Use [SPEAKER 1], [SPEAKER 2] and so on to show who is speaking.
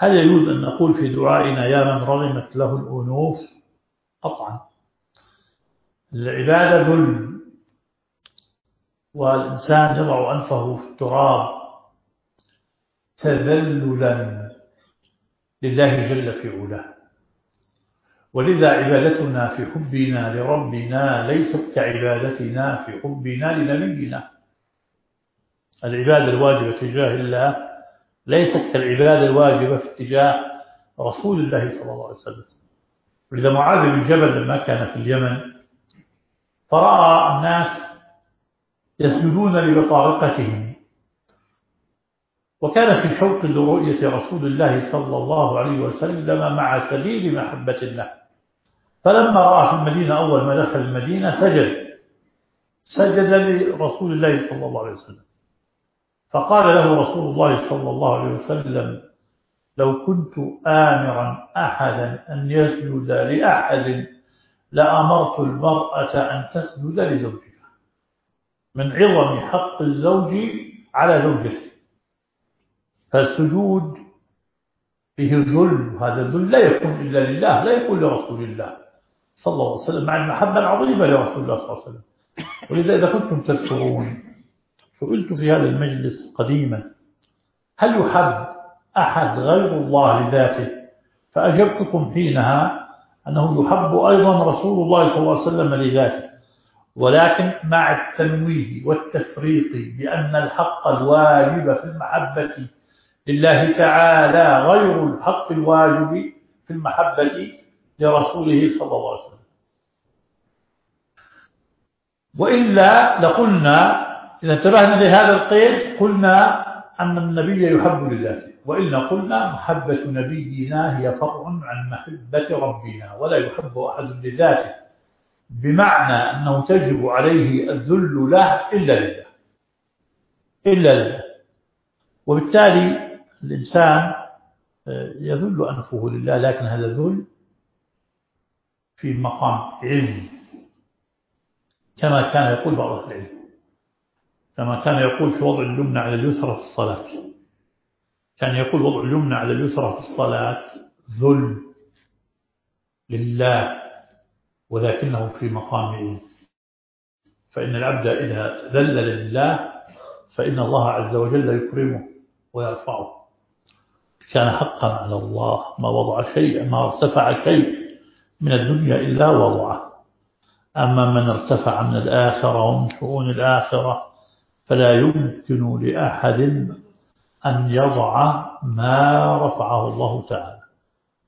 [SPEAKER 1] هل يجوز أن نقول في دعائنا يا من رغمت له الأنوف؟ قطعا. العبادة ذل، والإنسان يضع أنفه في التراب تذللا لله جل في علاه. ولذا عبادتنا في حبنا لربنا ليست كعبادتنا في حبنا لنبينا. العبادة الواجبة تجاه الله ليست كالعبادة الواجبة في اتجاه رسول الله صلى الله عليه وسلم. ولذا معاذ بن جبل لما كان في اليمن فرأى الناس يسجدون لبطارقتهم، وكان في شوق لرؤية رسول الله صلى الله عليه وسلم مع شديد محبة الله. فلما رأى في المدينة أول ما دخل المدينة سجد لرسول الله صلى الله عليه وسلم. فقال له رسول الله صلى الله عليه وسلم: لو كنت آمرا أحدا أن يسجد لأحد لأمرت المرأة أن تسجد لزوجها، من عظم حق الزوج على زوجته. فالسجود فيه ذل، هذا الذل لا يكون إلا لله، لا يكون لرسول الله صلى الله عليه وسلم، مع المحبة العظيمة لرسول الله صلى الله عليه وسلم. ولذا إذا كنتم تذكرون سئلت في هذا المجلس قديما: هل يحب أحد غير الله لذاته؟ فأجبتكم حينها أنه يحب أيضا رسول الله صلى الله عليه وسلم لذاته، ولكن مع التنويه والتفريق بأن الحق الواجب في المحبة لله تعالى غير الحق الواجب في المحبة لرسوله صلى الله عليه وسلم. وإلا لقلنا إذا انتبهنا لهذا القيد قلنا أن النبي يحب لذاته، وإلا قلنا محبة نبينا هي فرع عن محبة ربنا، ولا يحب أحد لذاته، بمعنى أنه تجب عليه الذل له إلا لله. وبالتالي الإنسان يذل أنفه لله، لكن هذا الذل في مقام عز، كما كان يقول بعض أهل العلم، كما كان يقول في وضع اليمنى على اليسرى في الصلاة، كان يقول وضع اليمنى على اليسرى في الصلاة ذل لله، ولكنه في مقام عز. فإن العبد إذا ذل لله فإن الله عز وجل يكرمه ويرفعه. كان حقا على الله ما وضع شيء، ما ارتفع شيء من الدنيا إلا وضعه. أما من ارتفع من الآخرة ومن شؤون الآخرة فلا يمكن لأحد أن يضع ما رفعه الله تعالى.